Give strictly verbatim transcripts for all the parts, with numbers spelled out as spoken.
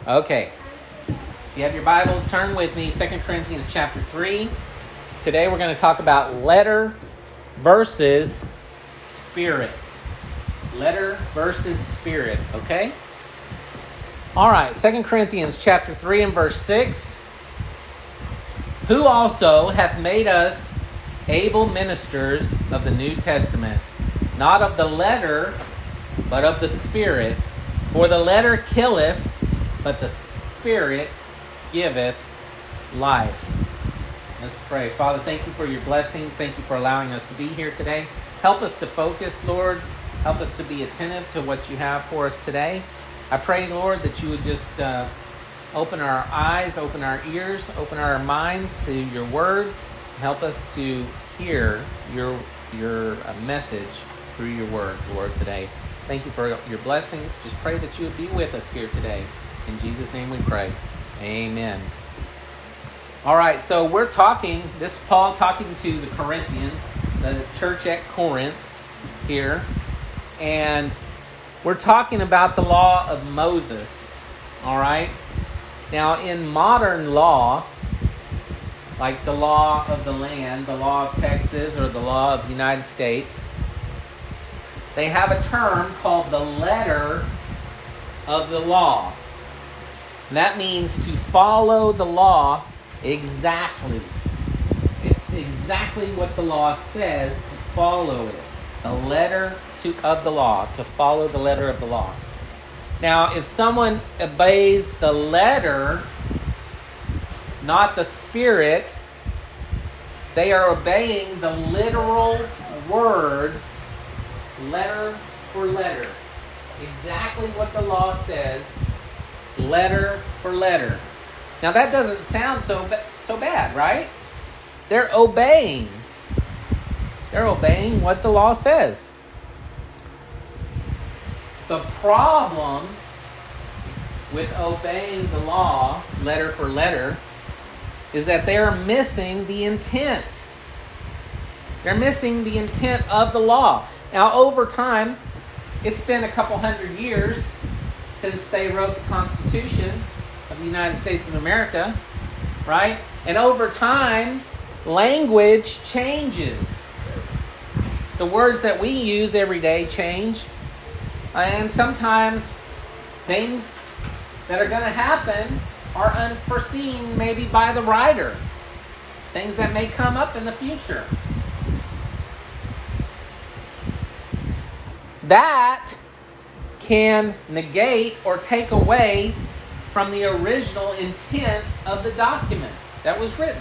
Okay. If you have your Bibles, turn with me, Second Corinthians chapter three. Today we're going to talk about letter versus spirit. Letter versus spirit, okay? All right, Second Corinthians chapter three and verse six. Who also hath made us able ministers of the New Testament, not of the letter, but of the Spirit. For the letter killeth, but the Spirit giveth life. Let's pray. Father, thank you for your blessings. Thank you for allowing us to be here today. Help us to focus, Lord. Help us to be attentive to what you have for us today. I pray, Lord, that you would just uh, open our eyes, open our ears, open our minds to your word. Help us to hear your your uh, message through your word, Lord, today. Thank you for your blessings. Just pray that you would be with us here today. In Jesus' name we pray. Amen. All right, so we're talking, this is Paul talking to the Corinthians, the church at Corinth here, and we're talking about the law of Moses, all right? Now, in modern law, like the law of the land, the law of Texas, or the law of the United States, they have a term called the letter of the law. And that means to follow the law exactly. It, exactly what the law says, to follow it. The letter to, of the law, to follow the letter of the law. Now, if someone obeys the letter, not the spirit, they are obeying the literal words, letter for letter. Exactly what the law says, letter for letter. Now that doesn't sound so ba- so bad, right? They're obeying. They're obeying what the law says. The problem with obeying the law, letter for letter, is that they are missing the intent. They're missing the intent of the law. Now, over time, it's been a couple hundred years since they wrote the Constitution of the United States of America, right? And over time, language changes. The words that we use every day change. And sometimes things that are going to happen are unforeseen maybe by the writer. Things that may come up in the future. That can negate or take away from the original intent of the document that was written.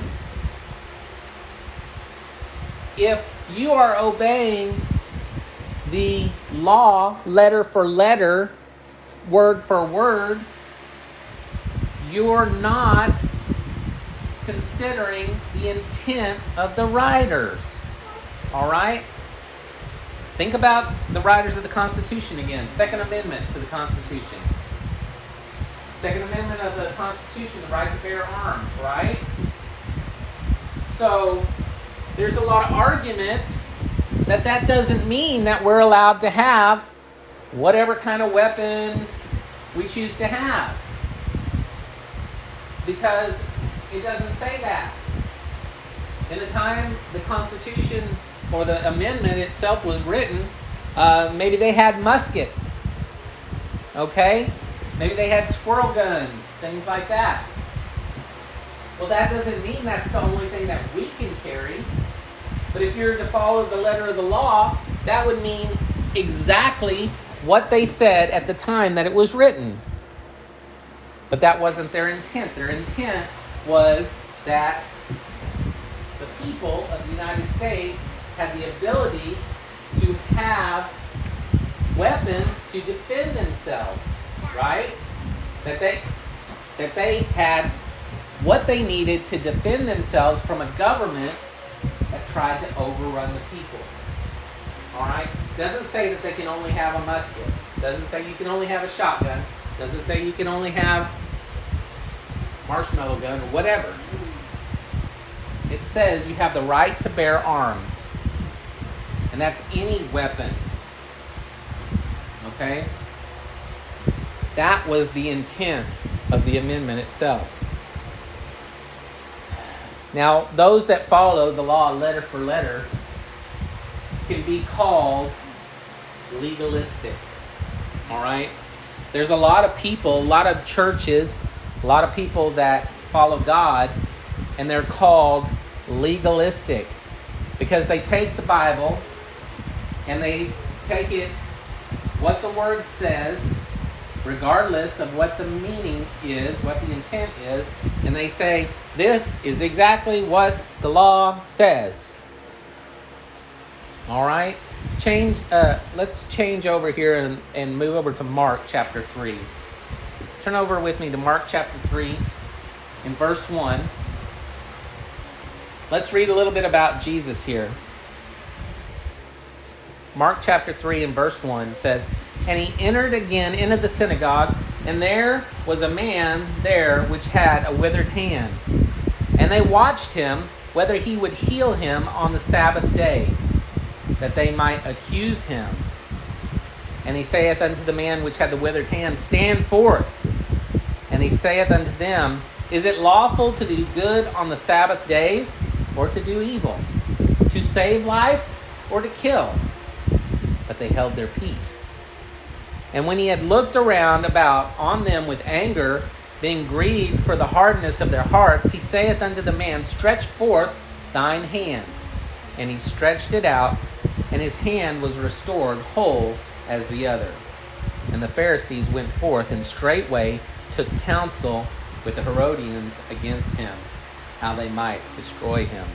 If you are obeying the law letter for letter, word for word, you're not considering the intent of the writers. All right? Think about the writers of the Constitution again. Second Amendment to the Constitution. Second Amendment of the Constitution, the right to bear arms, right? So, there's a lot of argument that that doesn't mean that we're allowed to have whatever kind of weapon we choose to have. Because it doesn't say that. In the time the Constitution or the amendment itself was written, uh, maybe they had muskets, okay? Maybe they had squirrel guns, things like that. Well, that doesn't mean that's the only thing that we can carry. But if you're to follow the letter of the law, that would mean exactly what they said at the time that it was written. But that wasn't their intent. Their intent was that the people of the United States had the ability to have weapons to defend themselves, right? That they that they had what they needed to defend themselves from a government that tried to overrun the people. All right? Doesn't say that they can only have a musket. Doesn't say you can only have a shotgun. Doesn't say you can only have marshmallow gun or whatever. It says you have the right to bear arms. And that's any weapon. Okay? That was the intent of the amendment itself. Now, those that follow the law letter for letter can be called legalistic. All right? There's a lot of people, a lot of churches, a lot of people that follow God, and they're called legalistic because they take the Bible and they take it what the Word says, regardless of what the meaning is, what the intent is, and they say, this is exactly what the law says. All right? Change. Uh, let's change over here and, and move over to Mark chapter three. Turn over with me to Mark chapter three in verse one. Let's read a little bit about Jesus here. Mark chapter three and verse one says, and he entered again into the synagogue, and there was a man there which had a withered hand. And they watched him, whether he would heal him on the Sabbath day, that they might accuse him. And he saith unto the man which had the withered hand, stand forth. And he saith unto them, is it lawful to do good on the Sabbath days, or to do evil? To save life, or to kill? But they held their peace. And when he had looked around about on them with anger, being grieved for the hardness of their hearts, he saith unto the man, stretch forth thine hand. And he stretched it out, and his hand was restored whole as the other. And the Pharisees went forth, and straightway took counsel with the Herodians against him, how they might destroy him.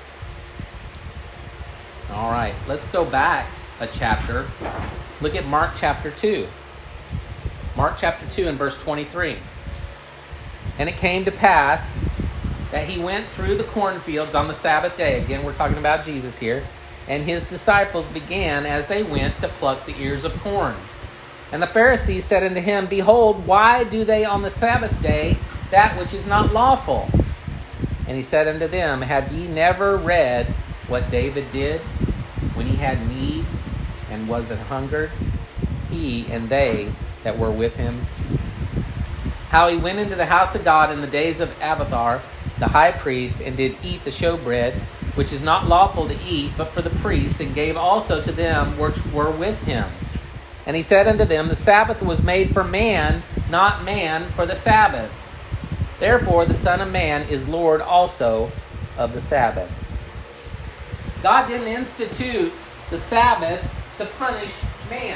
All right, let's go back a chapter. Look at Mark chapter two. Mark chapter two and verse twenty-three. And it came to pass that he went through the cornfields on the Sabbath day. Again, we're talking about Jesus here. And his disciples began as they went to pluck the ears of corn. And the Pharisees said unto him, behold, why do they on the Sabbath day that which is not lawful? And he said unto them, have ye never read what David did when he had need and was an hungered, he and they that were with him? How he went into the house of God in the days of Abiathar, the high priest, and did eat the showbread, which is not lawful to eat, but for the priests, and gave also to them which were with him. And he said unto them, the Sabbath was made for man, not man for the Sabbath. Therefore the Son of Man is Lord also of the Sabbath. God didn't institute the Sabbath to punish man.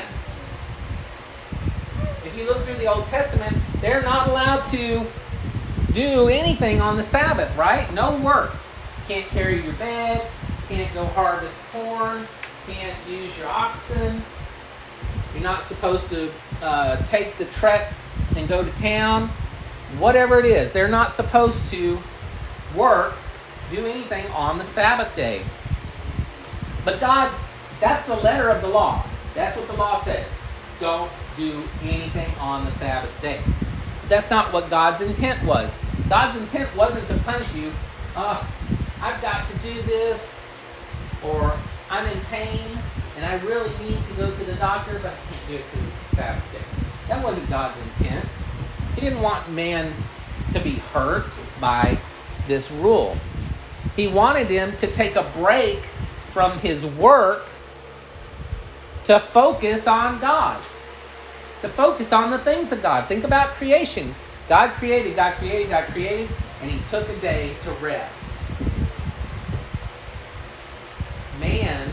If you look through the Old Testament, they're not allowed to do anything on the Sabbath, right? No work. Can't carry your bed, can't go harvest corn, can't use your oxen. You're not supposed to uh, take the trek and go to town. Whatever it is, they're not supposed to work, do anything on the Sabbath day. But God's, that's the letter of the law. That's what the law says. Don't do anything on the Sabbath day. But that's not what God's intent was. God's intent wasn't to punish you. Uh, I've got to do this, or I'm in pain, and I really need to go to the doctor, but I can't do it because it's a Sabbath day. That wasn't God's intent. He didn't want man to be hurt by this rule. He wanted him to take a break from his work to focus on God, to focus on the things of God. Think about creation. God created, God created, God created, and he took a day to rest. Man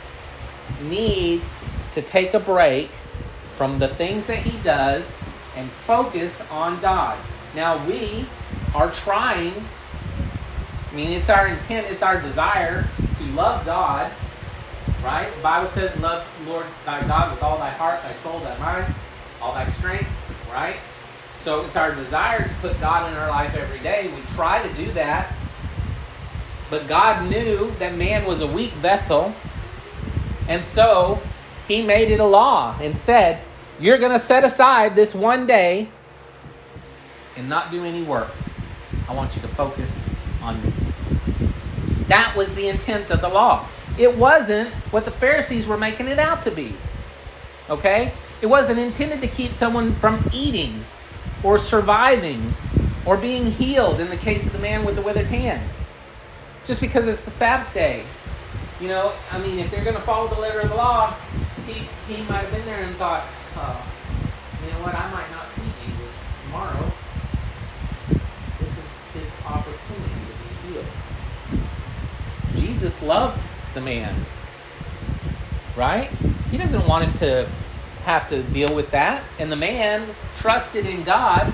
needs to take a break from the things that he does and focus on God. Now we are trying, I mean, it's our intent, it's our desire to love God, right? The Bible says, love the Lord thy God with all thy heart, thy soul, thy mind, all thy strength, right? So it's our desire to put God in our life every day. We try to do that. But God knew that man was a weak vessel. And so he made it a law and said, you're going to set aside this one day and not do any work. I want you to focus on me. That was the intent of the law. It wasn't what the Pharisees were making it out to be. Okay? It wasn't intended to keep someone from eating or surviving or being healed in the case of the man with the withered hand. Just because it's the Sabbath day. You know, I mean, if they're going to follow the letter of the law, he, he might have been there and thought, oh, you know what, I might not see Jesus tomorrow. This is his opportunity to be healed. Jesus loved the man, right? He doesn't want him to have to deal with that. And the man trusted in God.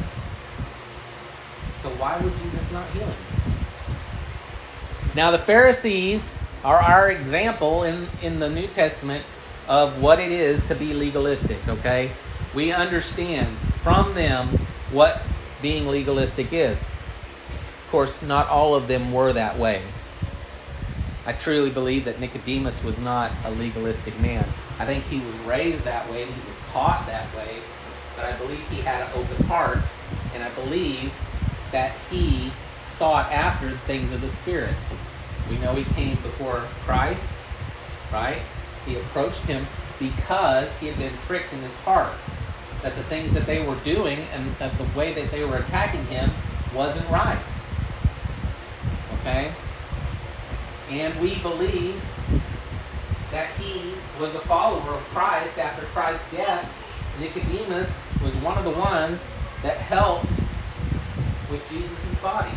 So why would Jesus not heal him? Now the Pharisees are our example in, in the New Testament of what it is to be legalistic, okay? We understand from them what being legalistic is. Of course, not all of them were that way. I truly believe that Nicodemus was not a legalistic man. I think he was raised that way, he was taught that way, but I believe he had an open heart, and I believe that he sought after things of the Spirit. We know he came before Christ, right? He approached him because he had been pricked in his heart that the things that they were doing and that the way that they were attacking him wasn't right. Okay? And we believe that he was a follower of Christ after Christ's death. Nicodemus was one of the ones that helped with Jesus' body.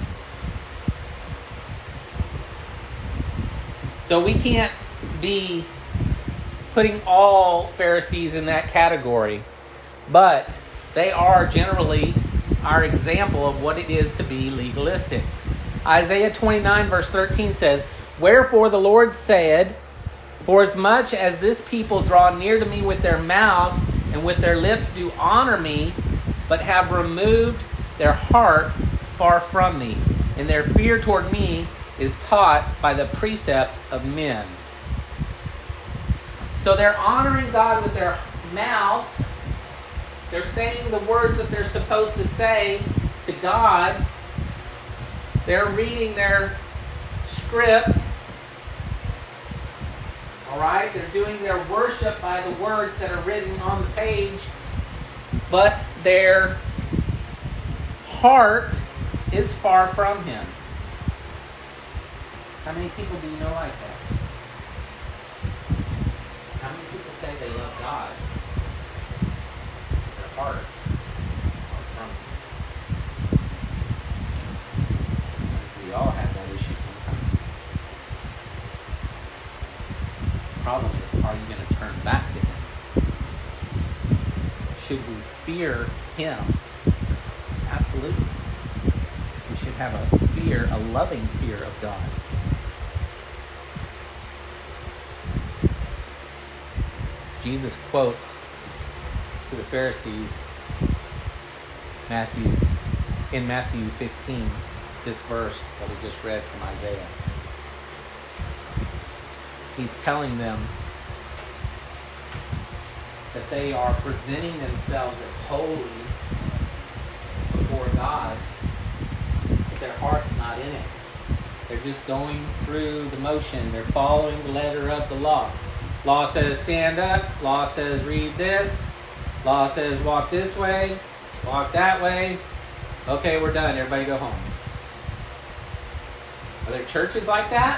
So we can't be putting all Pharisees in that category, but they are generally our example of what it is to be legalistic. Isaiah twenty-nine verse thirteen says, "Wherefore the Lord said, Forasmuch as this people draw near to me with their mouth, and with their lips do honor me, but have removed their heart far from me, and their fear toward me is taught by the precept of men." So they're honoring God with their mouth. They're saying the words that they're supposed to say to God. They're reading their script. All right? They're doing their worship by the words that are written on the page. But their heart is far from Him. How many people do you know like that? How many people say they love God? Their heart is far from Him. We all have that issue sometimes. The problem is, are you going to turn back to Him? Should we fear Him? Absolutely. We should have a fear, a loving fear of God. Jesus quotes to the Pharisees Matthew in Matthew fifteen, this verse that we just read from Isaiah. He's telling them that they are presenting themselves as holy before God, but their heart's not in it. They're just going through the motion. They're following the letter of the law. Law says stand up. Law says read this. Law says walk this way. Walk that way. Okay, we're done. Everybody go home. Are there churches like that?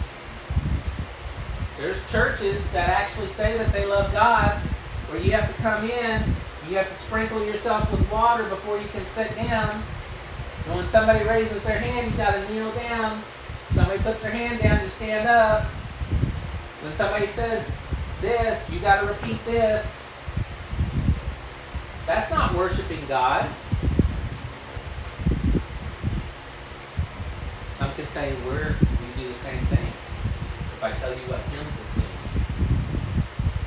There's churches that actually say that they love God, where you have to come in, you have to sprinkle yourself with water before you can sit down. And when somebody raises their hand, you got to kneel down. Somebody puts their hand down, you stand up. When somebody says this, you got to repeat this. That's not worshiping God. Some can say, we're, we do the same thing. If I tell you what hymn to sing.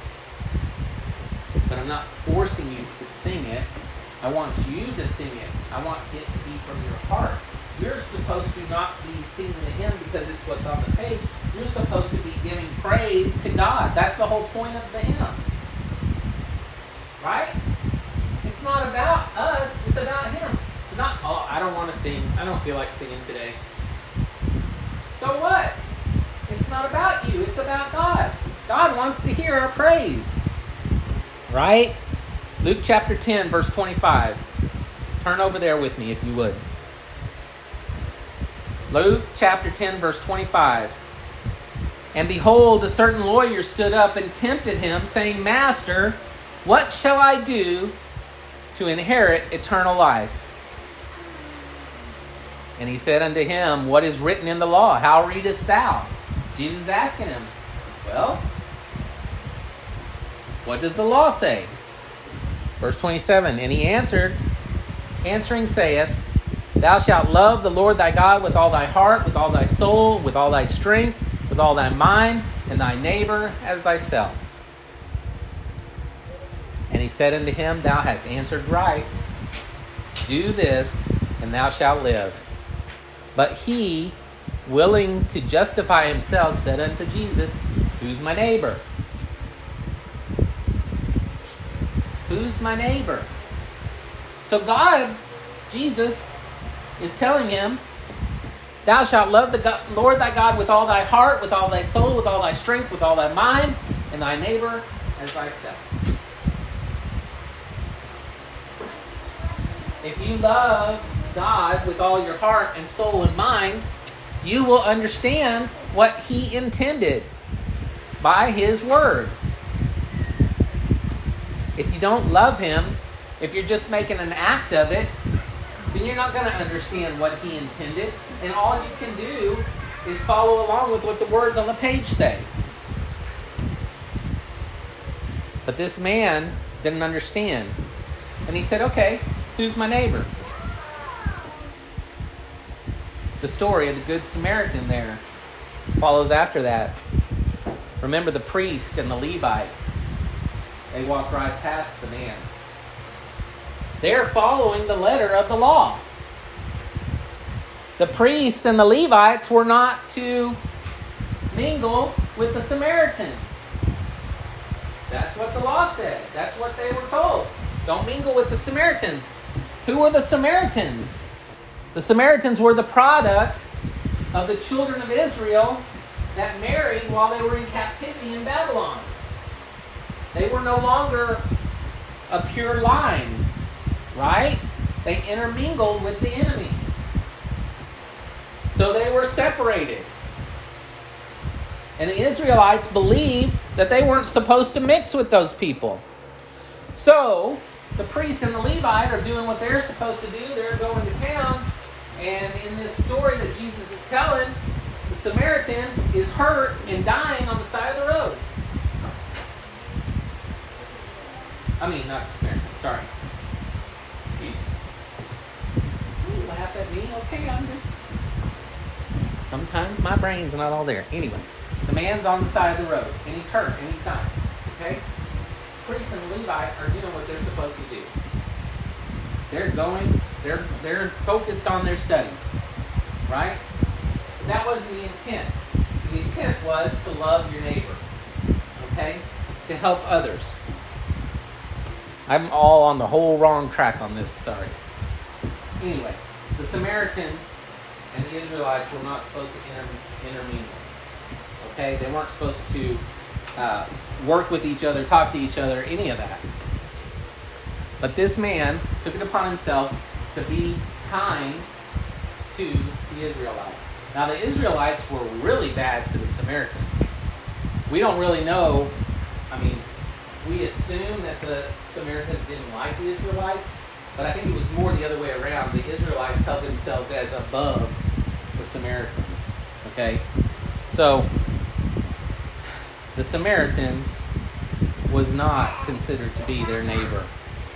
But I'm not forcing you to sing it. I want you to sing it. I want it to be from your heart. You're supposed to not be singing a hymn because it's what's on the page. You're supposed to be giving praise to God. That's the whole point of the hymn. Right? It's not about us. It's about Him. It's not, oh, I don't want to sing. I don't feel like singing today. So what? It's not about you. It's about God. God wants to hear our praise. Right? Luke chapter ten, verse twenty-five. Turn over there with me if you would. Luke chapter ten, verse twenty-five. And behold, a certain lawyer stood up and tempted him, saying, Master, what shall I do to inherit eternal life? And he said unto him, What is written in the law? How readest thou? Jesus is asking him, Well, what does the law say? Verse twenty-seven, And he answered, answering saith, Thou shalt love the Lord thy God with all thy heart, with all thy soul, with all thy strength, with all thy mind, and thy neighbor as thyself. And he said unto him, Thou hast answered right. Do this, and thou shalt live. But he, willing to justify himself, said unto Jesus, Who's my neighbor? Who's my neighbor? So God, Jesus, is telling him, Thou shalt love the God, Lord thy God with all thy heart, with all thy soul, with all thy strength, with all thy mind, and thy neighbor as thyself. If you love God with all your heart and soul and mind, you will understand what he intended by his word. If you don't love him, if you're just making an act of it, then you're not going to understand what he intended. And all you can do is follow along with what the words on the page say. But this man didn't understand. And he said, okay, who's my neighbor? The story of the Good Samaritan there follows after that. Remember the priest and the Levite. They walked right past the man. They're following the letter of the law. The priests and the Levites were not to mingle with the Samaritans. That's what the law said. That's what they were told. Don't mingle with the Samaritans. Who were the Samaritans? The Samaritans were the product of the children of Israel that married while they were in captivity in Babylon. They were no longer a pure line, right? They intermingled with the enemy. So they were separated. And the Israelites believed that they weren't supposed to mix with those people. So the priest and the Levite are doing what they're supposed to do. They're going to town. And in this story that Jesus is telling, the Samaritan is hurt and dying on the side of the road. I mean, not the Samaritan. Sorry. Excuse me. You laugh at me. Okay, I'm just... Sometimes my brain's not all there. Anyway, the man's on the side of the road, and he's hurt, and he's dying. Okay? Priests and Levite are doing what they're supposed to do. They're going, they're they're focused on their study. Right? But that wasn't the intent. The intent was to love your neighbor. Okay? To help others. I'm all on the whole wrong track on this, sorry. Anyway, the Samaritan and the Israelites were not supposed to inter- intermingle. Okay? They weren't supposed to uh, work with each other, talk to each other, any of that. But this man took it upon himself to be kind to the Israelites. Now, the Israelites were really bad to the Samaritans. We don't really know. I mean, we assume that the Samaritans didn't like the Israelites, but I think it was more the other way around. The Israelites held themselves as above the Samaritans. Okay? So, the Samaritan was not considered to be their neighbor.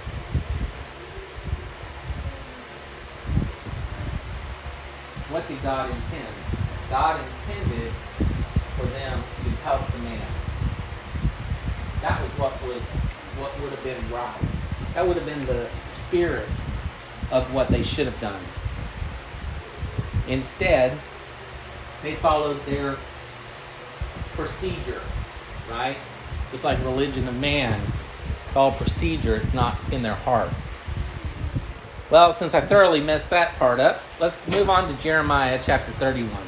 What did God intend? God intended for them to help the man. That was what was what would have been right. That would have been the spirit of what they should have done. Instead, they followed their procedure, right? Just like religion of man. It's all procedure. It's not in their heart. Well, since I thoroughly messed that part up, let's move on to Jeremiah chapter thirty-one.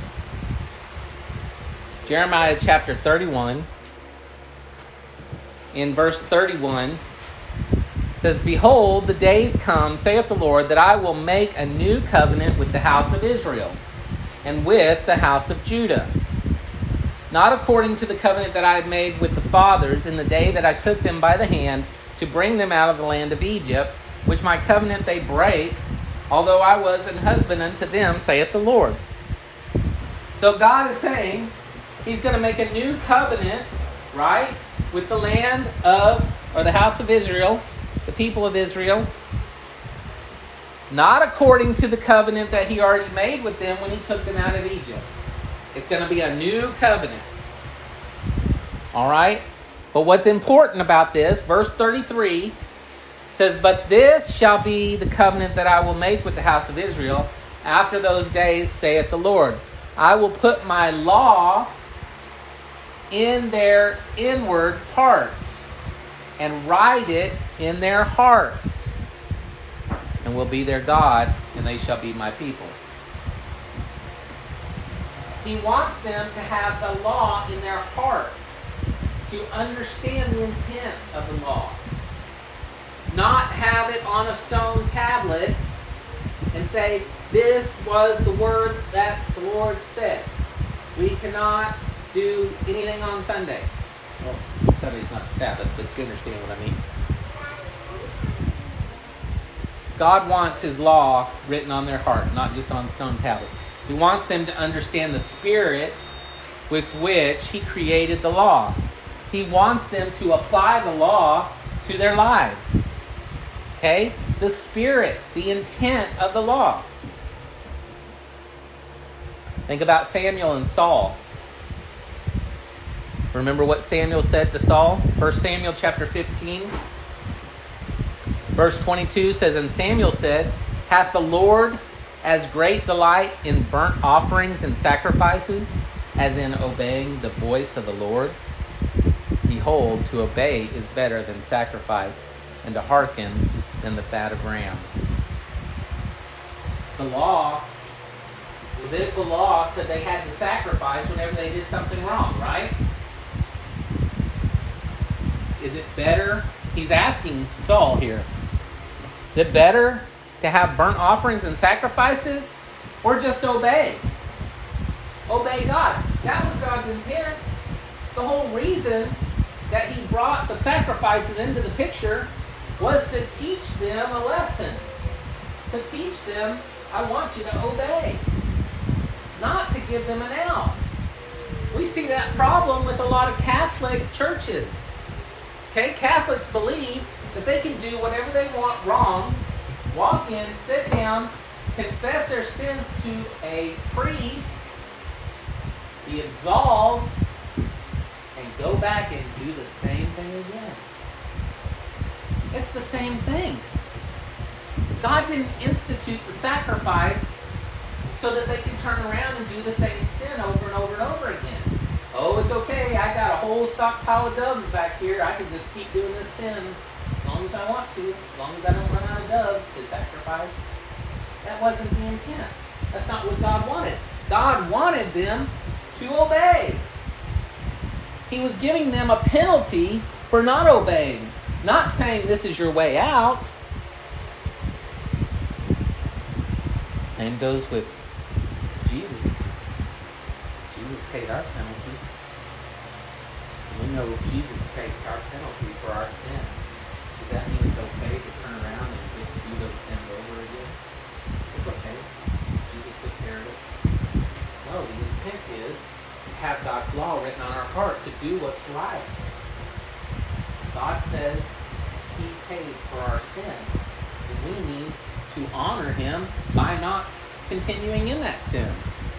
Jeremiah chapter thirty-one. in verse thirty-one. It says, "Behold, the days come, saith the Lord, that I will make a new covenant with the house of Israel and with the house of Judah. Not according to the covenant that I had made with the fathers in the day that I took them by the hand to bring them out of the land of Egypt, which my covenant they break, although I was an husband unto them, saith the Lord." So God is saying he's going to make a new covenant, right, with the land of, or the house of Israel, the people of Israel, not according to the covenant that he already made with them when he took them out of Egypt. It's going to be a new covenant. All right? But what's important about this, verse thirty-three says, "But this shall be the covenant that I will make with the house of Israel after those days, saith the Lord. I will put my law in their inward parts and write it in their hearts, and will be their God, and they shall be my people." He wants them to have the law in their heart, to understand the intent of the law. Not have it on a stone tablet and say, this was the word that the Lord said. We cannot do anything on Sunday. Well, Sunday's not the Sabbath, but you understand what I mean. God wants his law written on their heart, not just on stone tablets. He wants them to understand the spirit with which he created the law. He wants them to apply the law to their lives. Okay? The spirit, the intent of the law. Think about Samuel and Saul. Remember what Samuel said to Saul? First Samuel chapter fifteen. Verse twenty-two says, "And Samuel said, Hath the Lord as great delight in burnt offerings and sacrifices as in obeying the voice of the Lord? Behold, to obey is better than sacrifice, and to hearken than the fat of rams." The law, the Levitical law, said they had to sacrifice whenever they did something wrong, right? Is it better? He's asking Saul here. Is it better to have burnt offerings and sacrifices, or just obey? Obey God. That was God's intent. The whole reason that he brought the sacrifices into the picture was to teach them a lesson. To teach them, I want you to obey. Not to give them an out. We see that problem with a lot of Catholic churches. Okay, Catholics believe that they can do whatever they want wrong, walk in, sit down, confess their sins to a priest, be absolved, and go back and do the same thing again. It's the same thing. God didn't institute the sacrifice so that they can turn around and do the same sin over and over and over again. Oh, it's okay. I got a whole stockpile of doves back here. I can just keep doing this sin as long as I want to, as long as I don't run out of doves to sacrifice. That wasn't the intent. That's not what God wanted. God wanted them to obey. He was giving them a penalty for not obeying, not saying this is your way out. Same goes with Jesus. Jesus paid our penalty. We know Jesus takes our penalty for our sin. Does that mean it's okay to turn around and just do those sins over again? It's okay. Jesus took care of it. No, the intent is to have God's law written on our heart, to do what's right. God says he paid for our sin, and we need to honor him by not continuing in that sin.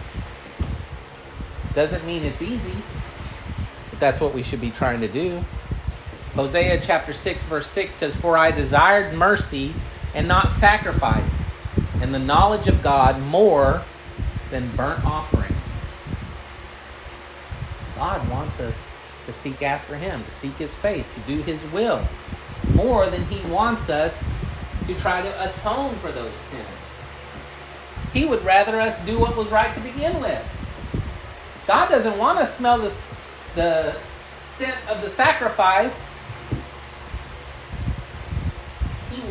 Doesn't mean it's easy, but that's what we should be trying to do. Hosea chapter six verse six says, "For I desired mercy and not sacrifice, and the knowledge of God more than burnt offerings." God wants us to seek after him, to seek his face, to do his will, more than he wants us to try to atone for those sins. He would rather us do what was right to begin with. God doesn't want to smell the, the scent of the sacrifice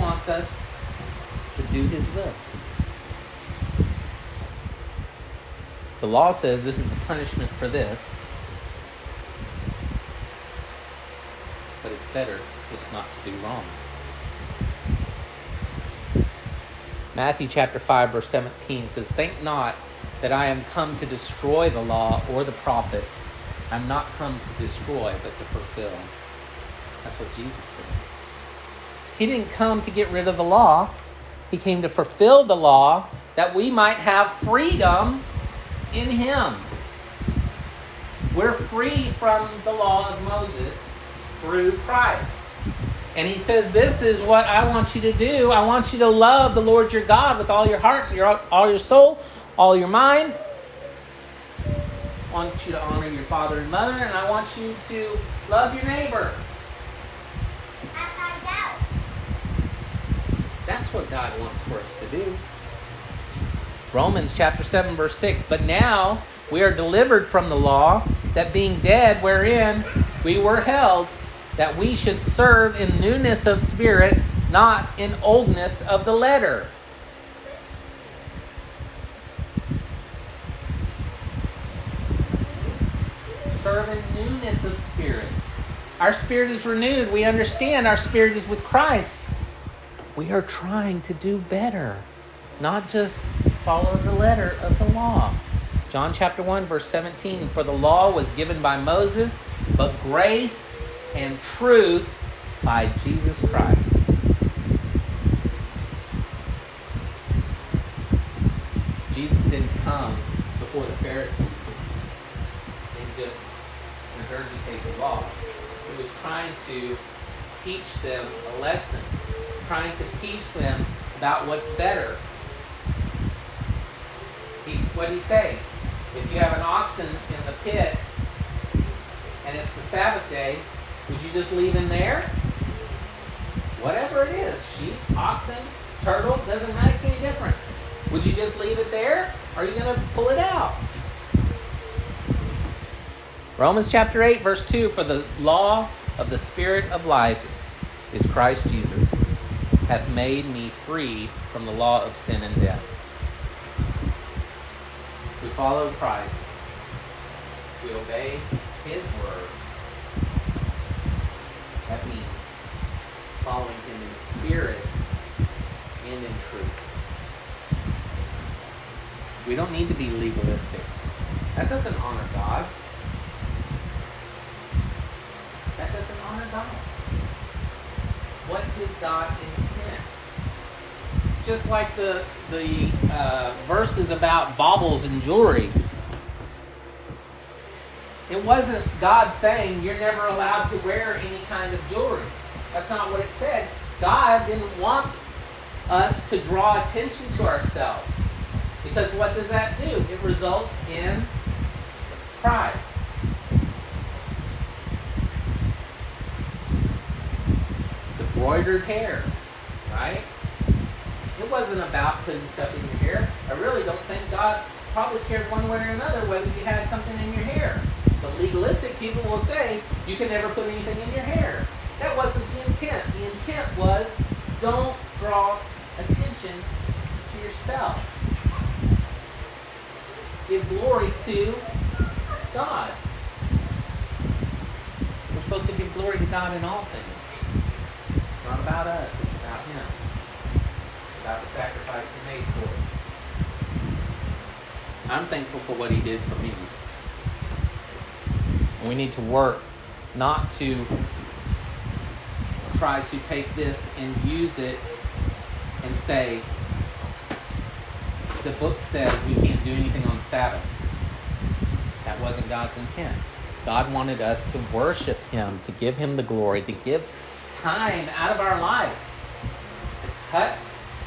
wants us to do his will. The law says this is a punishment for this, but it's better just not to do wrong. Matthew chapter five, verse seventeen says, "Think not that I am come to destroy the law or the prophets. I'm not come to destroy, but to fulfill." That's what Jesus said. He didn't come to get rid of the law. He came to fulfill the law that we might have freedom in him. We're free from the law of Moses through Christ. And he says, this is what I want you to do. I want you to love the Lord your God with all your heart, your, all your soul, all your mind. I want you to honor your father and mother, and I want you to love your neighbor. That's what God wants for us to do. Romans chapter seven, verse six, "But now we are delivered from the law, that being dead wherein we were held, that we should serve in newness of spirit, not in oldness of the letter." Serve in newness of spirit. Our spirit is renewed. We understand our spirit is with Christ. We are trying to do better, not just follow the letter of the law. John chapter one, verse seventeen, "For the law was given by Moses, but grace and truth by Jesus Christ." Jesus didn't come before the Pharisees and just regurgitate the law. He was trying to teach them a lesson, trying to teach them about what's better. He's, what did he say? If you have an oxen in the pit and it's the Sabbath day, would you just leave him there? Whatever it is, sheep, oxen, turtle, doesn't make any difference. Would you just leave it there? Or are you going to pull it out? Romans chapter eight, verse two, "For the law of the Spirit of life is Christ Jesus, hath made me free from the law of sin and death." We follow Christ. We obey his word. That means following him in spirit and in truth. We don't need to be legalistic. That doesn't honor God. That doesn't honor God. What did God intend? It's just like the the uh, verses about baubles and jewelry. It wasn't God saying you're never allowed to wear any kind of jewelry. That's not what it said. God didn't want us to draw attention to ourselves. Because what does that do? It results in pride. The broidered hair, right? It wasn't about putting stuff in your hair. I really don't think God probably cared one way or another whether you had something in your hair. But legalistic people will say you can never put anything in your hair. That wasn't the intent. The intent was don't draw attention to yourself. Give glory to God. We're supposed to give glory to God in all things. It's not about us, it's about him. It's about the sacrifice he made for us. I'm thankful for what he did for me. We need to work not to try to take this and use it and say, the book says we can't do anything on the Sabbath. That wasn't God's intent. God wanted us to worship him, to give him the glory, to give time out of our life, to cut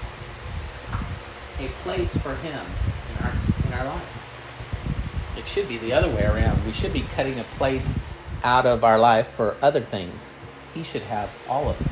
a place for him in our, in our life. It should be the other way around. We should be cutting a place out of our life for other things. He should have all of it.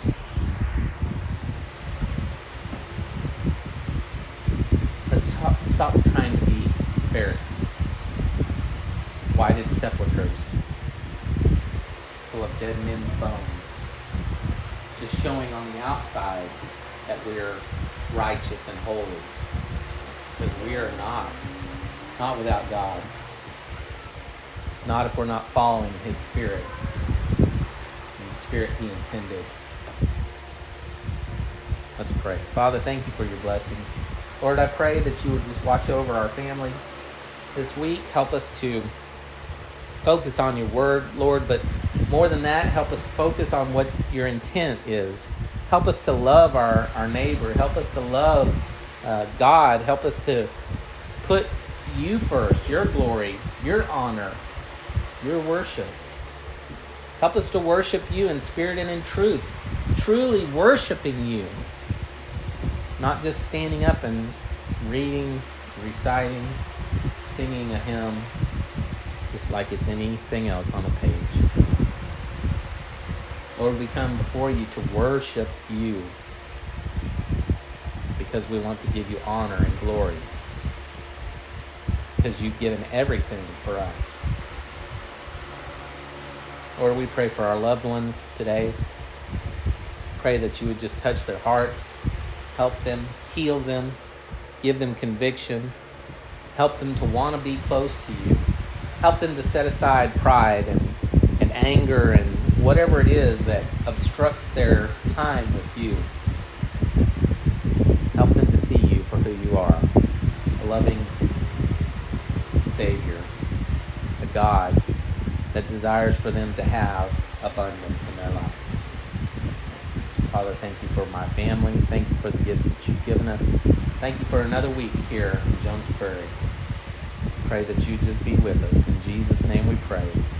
Let's talk, stop trying to be Pharisees. Whited sepulchres full of dead men's bones, just showing on the outside that we're righteous and holy. Because we are not. Not without God. Not if we're not following His Spirit. And the Spirit He intended. Let's pray. Father, thank you for your blessings. Lord, I pray that you would just watch over our family this week. Help us to focus on your word, Lord, but more than that, help us focus on what your intent is. Help us to love our, our neighbor. Help us to love uh, God. Help us to put you first, your glory, your honor, your worship. Help us to worship you in spirit and in truth, truly worshiping you. Not just standing up and reading, reciting, singing a hymn, just like it's anything else on a page. Lord, we come before you to worship you because we want to give you honor and glory, because you've given everything for us. Lord, we pray for our loved ones today. Pray that you would just touch their hearts, help them, heal them, give them conviction, help them to want to be close to you, help them to set aside pride and, and anger and whatever it is that obstructs their time with you. Help them to see you for who you are, a loving Savior, a God that desires for them to have abundance in their life. Father, thank you for my family. Thank you for the gifts that you've given us. Thank you for another week here in Jones Prairie. Pray that you just be with us. In Jesus' name we pray.